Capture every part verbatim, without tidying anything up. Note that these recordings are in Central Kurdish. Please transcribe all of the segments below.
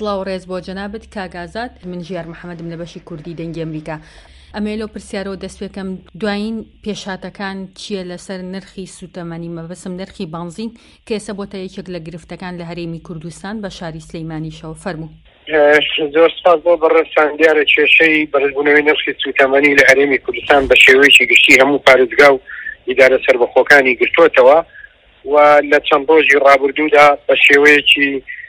سڵاو ڕێز بۆ جەنابەت کاگازات من ژیار محەممەدم لە بەشی کوردی دەنگی ئەمریکا. ئەمێ لەو پرسیارەوە دەست پێکەم دوایین پێشاتەکان چییە لەسەر نرخی سوتەمەنی مەبەسم نرخی بانزین کە ئێستا بۆتە یەکێک لە گرفتەکان لە هەرێمی کوردستان بە شاری سلەیمانیشەوە. فەرموو. زۆر سپاس بۆ بەڕێستان. دیارە کێشەی بەرزبوونەوەی نرخی سوتەمەنی لە هەرێمی کوردستان بە شێوەیەکی گشتی هەموو پارێزگا و ئیدارە سەربەخۆکانی گرتووەتەوە و لە چەند ڕۆژی ڕابردوودا بە شێوەیەکی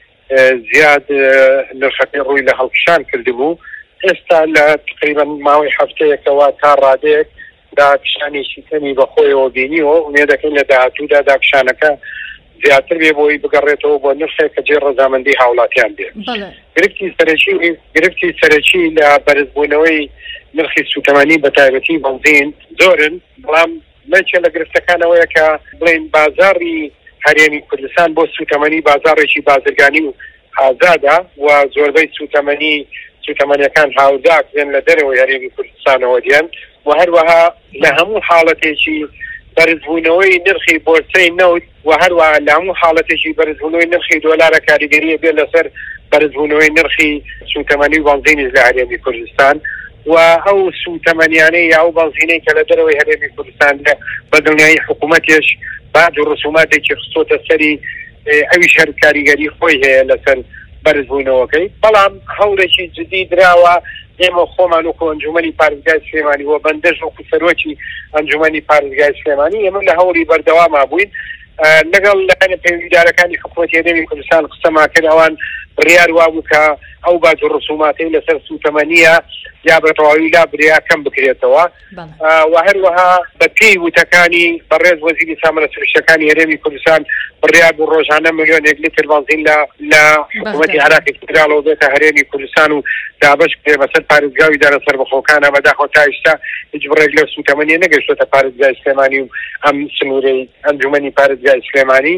زیاد نرخەکەی ڕووی لە هەڵکشان کردبوو. ئێستا لە تقریبا ماوەی هەفتەیەکەوە تا ڕادەیەک داکشانێکی کەمی بەخۆیەوە بینیەوە ومێ دەکەین لە داهاتوودا داکشانەکە زیاتر بێ بۆی بگەڕێتەوە بۆ نرخێک کە جێ ڕەزامەندی هاوڵاتیان بێت. گرفتی سەرەکی گرفتی سەرەکی لە بەرزبوونەوەی نرخی سوتەمەنی بە تایبەتی بەنزین زۆرن، بەڵام لەکێ لە گرفتەکانەوەیە کە بڵێن بازاڕی هەرێمی کوردستان بۆ سوتەمەنی بازاڕێکی بازرگانی و ئازادە و زۆربەی سوتەمەنی سوتەمەنیەکان هاوداک دێن لە دەرەوەی هەرێمی کوردستانەوە دێن و هەروەها لە هەموو حاڵەتێکی بەرزبوونەوەی نرخی بۆرسەی نەوت و هەروەها لە هەموو حاڵەتێکی بەرزبوونەوەی نرخی دۆلارە کاریگەریە بێت لەسەر بەرزبوونەوەی نرخی سوتەمەنی و بەنزینیش لە هەرێمی کوردستان و ئەو سوتەمەنیانەی یا ئەو بەنزینەی کە لە دەرەوەی هەرێمی کوردستان بە دڵنیایی حکوومەتیش باج و ڕسوماتێکی خستۆتە سەری ئەویش هەر کاریگەری خۆی هەیە لەسەر بەرزبوونەوەکەی. بەڵام هەوڵێکی جدی درراوە ئێمە خۆمان وەکو ئەنجومەنی پارێزگای سلێمانی و بەندەش وەکو سەرۆکی ئەنجومەنی پارێزگای سلێمانی ئێمە لە هەوڵی بەردەواما بووین لەگەڵ لایەنە پەیوەندیدارەکانی حکوومەتی هەرێمی کوردستان قسەمان کرد ئەوان بڕیار وا بوو کە ئەو باج و ڕسوماتەی لەسەر سوتەمەنیە یا بە تەواوی لا بریا کەم بکرێتەوە و هەروەها بە پێی وتەکانی بەڕێز وەزیری سامانە سروشتەکانی هەرێمی کوردستان بڕیار بوو ڕۆژانە ملیۆنێک لیتر بەنزین لە لە حکوومەتی عێراقی فدراڵەوە بێتە هەرێمی کوردستان و دابەش بکرێ بەسەر پارێزگا و ئیدارە سەربەخۆکانە بەداخەوە تا ئێستا هیچ بڕێک لە سوتەمەنیە نەگەیشتووەتە پارێزگای سلێمانی و ئەم سنوورەی ئەنجومەنی پارێزگای سلێمانی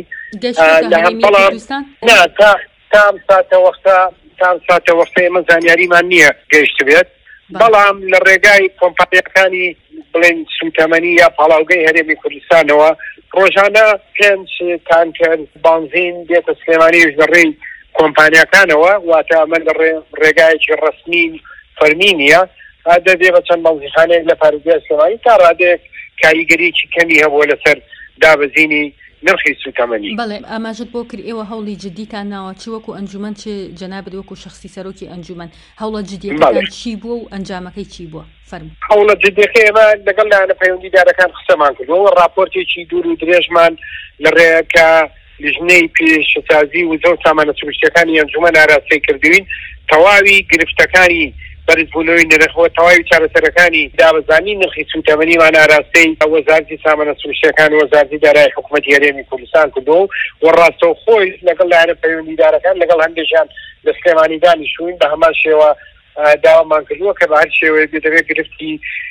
نا تا تام ساتە وەختە تام ساتە وەختە ئێمە زانیاریمان نییە گەیشت بێت. بەڵام لە ڕێگای کۆمپانیەکانی بڵێن سوتەمەنی یا پاڵاوگەی هەرێمی کوردستانەوە ڕۆژانە پێنج تانکەر بانزین دێتە سلێمانیش لە ڕێی کۆمپانیەکانەوە واتە ئەمە لە ڕێگایەکی ڕسمی فەرمی نییە دەبێ بە چەند بەنزیخانەیەک لە پارێزگای سلێمانی تا ڕادەیەک کاریگەریەکی کەمی هەبووە لەسەر دابەزینی نرخی سوتەمەنی. بەڵێ ئاماژت بۆ کرد ئێوە هەوڵی جدیتان ناوە چی وەکو ئەنجومەن چ جەنابەت وەکو شەخسی سەرۆکی ئەنجومەن هەوڵە جدیەکان چی بووە و ئەنجامەکەی چی بووە؟ فەرموو. هەوڵە جدیەکەی ئێمە لەگەڵ لایەنە پەیوەندیدارەکان قسەمان کردووە راپۆرتێکی دوور و درێژمان لە ڕێگە لیژنەی پێشسازی و زۆر سامانە سروشتیەکانی ئەنجومەن ئاراستەی کردوین تەواوی گرفتەکانی بەرزبوونەوەی نرخەوە تەواوی چارەسەرەکانی دابەزانی نرخی سوتەمەنیمان ئاراستەی وەزارەتی سامانە سروشتیەکان و وەزارەتی دارایی حکوومەتی هەرێمی کوردستان کردووە و ڕاستەو خۆی لەگەڵ لایەنە پەیوەندیدارەکان لەگەڵ هەندێکیان لە سلێمانی دانیشتوین بە هەمان شێوە داوامان کردووە کە بە هەر شێوەیە دەبێت گرفتی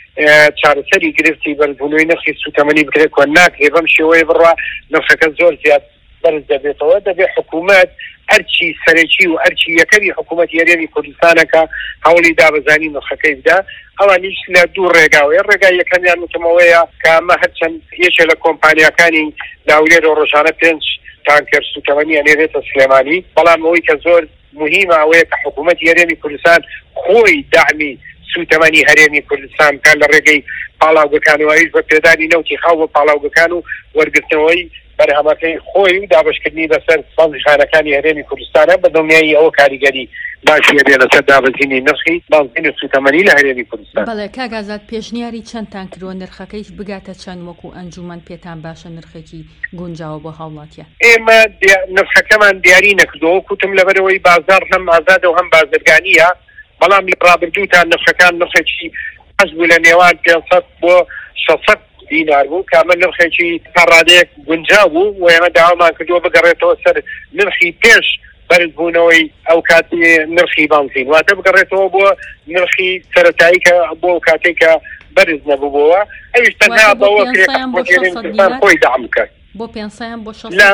چارەسەری گرفتی بەرزبوونەوەی نرخی سوتەمەنی بکرێت کە ناکرێت بەم شێوەیە بڕوا نرخەکە زۆر زیاد بەرز دەبێتەوە. دەبێت حکوومەت هەرچی سەرەکی و هەرچی یەکەمی حکوومەتی هەرێمی کوردستانەکە هەوڵی دابەزانی نرخەکەی بدا. ئەوانیش لە دوو ڕێگاوەیە ڕێگای یەکەمیان وتمەوەیە کە ئەمە هەرچەند یەکێ لە کۆمپانیەکانی لاولێرە ڕۆژانە پێنج تانکەر سوتەمەنی ئەنێرێتە سلێمانی، بەڵام ئەوەی کە زۆر مهمە ئەوەیە کە حکوومەتی هەرێمی کوردستان خۆی داعمی سوتەمەنی هەرێمی کوردستان کار لە ڕێگەی پاڵاوگەکانەوەیش بە پێدانی نەوتی خاو بە پاڵاوگەکان و وەرگرتنەوەی بەرهەمەکەی خۆی و دابشکردنی بەسەر بانزیخانەکانی هەرێمی کوردستانە بە دڵنیایی ئەوە کاریگەری باشیە بێ لەسەر دابەزینی نرخی بانزین سوتەمەنی لە هەرێمی کوردستان. بەڵێ کاگازات پێشنیاری چەندتان کردووە نرخەکەی بگاتە چەند وەکو ئەنجومەن پێتان باشە نرخێکی گونجاوە بۆ هاوڵاتیە؟ ئێمە نرخەکەمان دیاری نەکردەوە کوتم لەبەرەوەی بازار هەم ئازادە و هەم بازرگانیە، بەڵام لە ڕابردووتان نرخەکان نرخێکی باش بوو لە نێوان پێنج سەد بۆ شەش دینار بوو کە ئەمە نرخێکی پەڕادەیەک گونجاو بوو و ئێمە داوامان کردووە بگەڕێتەوە سەر نرخی پێش بەرزبوونەوەی ئەو کاتی نرخی بانزین واتە بگەڕێتەوە بۆ نرخی سەرەتایی کە بۆ ئەو کاتێک کە بەرز نەبووبەوە ئەویش تەنها بەوە کرێت خۆی دام بکات بۆ پێنج سەیان بۆ شەش دینار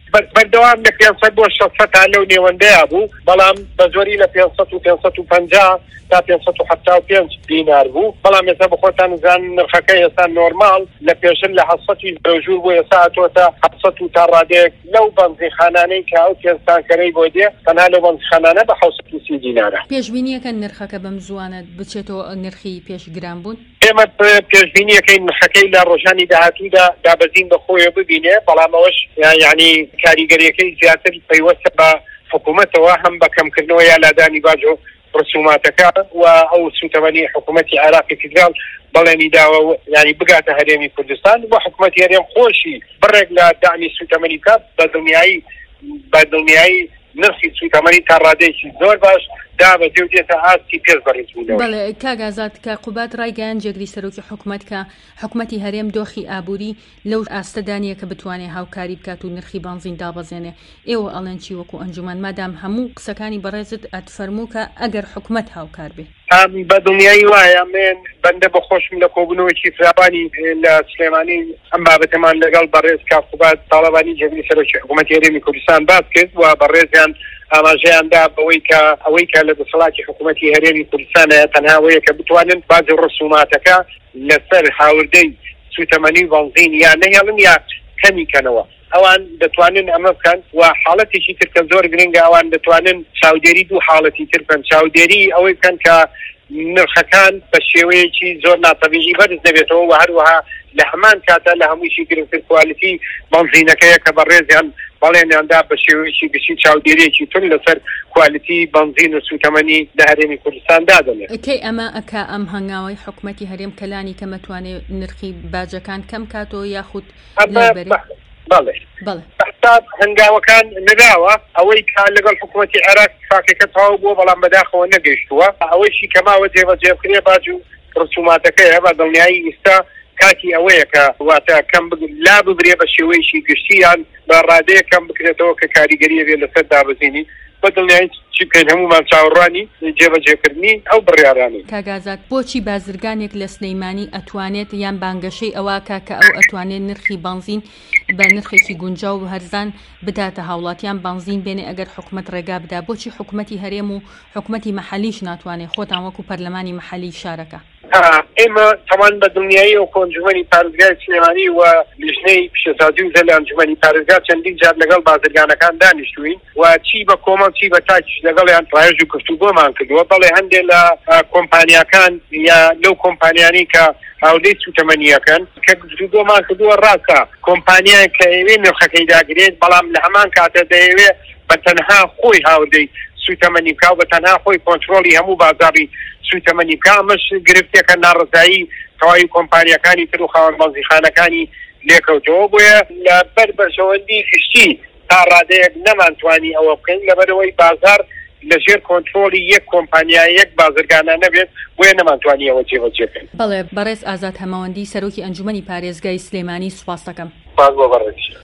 بەردەوام لە پێنجسەد بۆ شەشسەد تا لەو نێوەندەیە بوو، بەڵام بە زۆری لە پێنجسەد و پێنجسەد و پەنجا تا پێنجسەد و هەفتا و پێنج دینار بوو. بەڵام ئێستا بخۆتان نزانن نرخەکە ئێستا نۆرمال لە پێشتر لە حەوت ژوور بوو، ئێستا هاتووەتە حەوت و تا ڕادێک لەو بەنزیخانانەی کە ئەو پێنجستانکەرەی بۆ دێ تەنها لەو بەنزیخانانە بە حەوت و سی دینارە. پێشبینیەکە نرخەکە بەم زوانە بچێتەوە نرخی پێشگران بوون؟ ئێمە پێشبینیەکەی نرخەکەی لە ڕۆژانی داهاتوودا دابەزین بە خۆیە ببینێ، بەڵام ئەوەش یعنی کاریگەریەکەی زیاتر پەیوەستە بە حکوومەتەوە هەم بە کەمکردنەوە یا لادانی باج و ڕسوماتەکە و ئەو سوتەمەنی حکوومەتی عێراقی فیدرال بەڵێنی داوە ینی بگاتە هەرێمی کوردستان بۆ حکوومەتی هەرێم خۆشی بڕێک لە دامی سوتەمەنی بکات بە دڵنیایی بە دڵنیایی نرخی سوتەمەنی تا ڕادێکی زۆر باش دابەزێ و دێتە ئاستی پێش بەڕێز بوونەوە. بەڵێ کاگازات کە قوبات ڕایگەیان جێگری سەرۆکی حکوومەت کە حکوومەتی هەرێم دۆخی ئابووری لەو ئاستەدانیە کە بتوانێت هاوکاری بکات و نرخی بانزین دابەزێنێ. ئێوە ئەڵێن چی وەکو ئەنجومان مادام هەموو قسەکانی بەڕێزت ئەتفەرموو کە ئەگەر حکوومەت هاوکار بێ؟ بە دڵنیایی وایە من بەندە بەخۆشم لە کۆبوونەوەی فراوانی لە سلێمانی ئەم بابەتەمان لەگەڵ بەڕێز کاکوبات تاڵەبانی جێگری سەرۆکی حکوومەتی هەرێمی کوردستان باس کرد و بەڕێزیان ئاماژەیاندا بەوەی کە ئەوەی کە لە دەسەڵاتی حکوومەتی هەرێمی کوردستانە تەنها ئەوەیە کە بتوانن باج ڕسوماتەکە لەسەر هاوردەی سوتەمەنی بەنزین یا نەهێڵن یا کەمیکەنەوە. ئەوان دەتوانن ئەمە بکەن و حاڵەتێکی تر کە زۆر گرنگە ئەوان دەتوانن چاودێری دوو حاڵەتی تر بکەن. چاودێری ئەوەی بکەن کە نرخەکان بە شێوەیەکی زۆر ناتەبیعی بەرز نەبێتەوە و هەروەها لە هەمان کاتە لە هەمووشی گرنگتر کوالیتی بەنزینەکەیە کە بەڕێزیان بەڵێنیاندا بە شێوەیەکی گشتی چاودێریەکی تر لەسەر کوالیتی بەنزین و سوتەمەنی لە هەرێمی کوردستان دادەنێت. ئەکەی ئەمە ئەکا ئەم هەنگاوی حکوومەتی هەرێم کەلانی کە مەتوانێت نرخی باجەکان کەم کاتەوە یاخود بەڵێ بەحساب هەنگاوەکان نراوە ئەوەی کا لەگەڵ حکوومەتی عێراق اتفاقێکە تەواو بووە بەڵام بەداخەوە نەگەیشتووە. ئەوەیشی کەماوە جێبەجێ بکرێ باج و ڕسوماتەکەیە بە دڵنیایی ئێستا کاتی ئەوەیە کە واتە کەم لا ببرێ بە شێوەیەکی گشتیان بە ڕادەیە کەم بکرێتەوە کە کاریگەریە بێ لەسەر دابەزینی بە دڵنیایی چی بکەین هەمومان چاوەڕوانی جێبەجێکردنی ئەو بڕیارانی. کاگازات بۆچی بازرگانێک لە سلەیمانی ئەتوانێت یان بانگەشەی ئەوواکە کە ئەو ئەتوانێت نرخی بانزین بە نرخێکی گونجاو و هەرزان بداتە هاوڵاتیان بانزین بێنێ ئەگەر حکوومەت ڕێگا بدا؟ بۆچی حکوومەتی هەرێم و حکوومەتی مەحەلیش ناتوانێت خۆتان وەکو پەرلەمانی مەحەلی شارەکە؟ ئێمە تەمان بە دڵنیایی و کۆنجومەنی پارێزگای سلێمانی و لیژنەی پیشەسازی و زە لە ئەنجومەنی پارێزگا چەندین جار لەگەڵ بازرگانەکان دانیشتوین و چی بە کۆمەڵ چی بە تاکیش لەگەڵیان ڕایژ و گفتوگۆمان کردووە. بەڵێ هەندێک لە کۆمپانیاکان یا لەو کۆمپانیانی کە هاودەی سوتەمەنیەکەن کە گفتوگۆمان کردووە ڕاستە کۆمپانیان کە ئەوێ نرخەکەی داگرێت بەڵام لە هەمان کاتە دەیەوێت بە تەنها خۆی هاودەی سوتەمەنی بکا و بە تەنها خۆی کۆنتڕۆلی هەموو بازاڕی سوتەمەنی بکا. ئەمەش گرفتێکە ناڕزایی تەواوی کۆمپانیەکانی تر و خاوەن بەنزیخانەکانی لێکەوتەوە بۆیە لە بەر بەشەوەندی گشتی تا ڕادەیەک نەمانتوانی ئەوە بکەین لەبەرەوەی بازار لەژێر کۆنتڕۆلی یەک کۆمپانیا یەک بازرگانە نەبێت بۆیە نەمانتوانی ئەوە جێبەجێکەین. بەڵێ بەڕێز ئازاد هەمەوەندی سەرۆکی ئەنجومەنی پارێزگای سلێمانی سوپاس دەکەم. سپاس بۆ بەڕێز.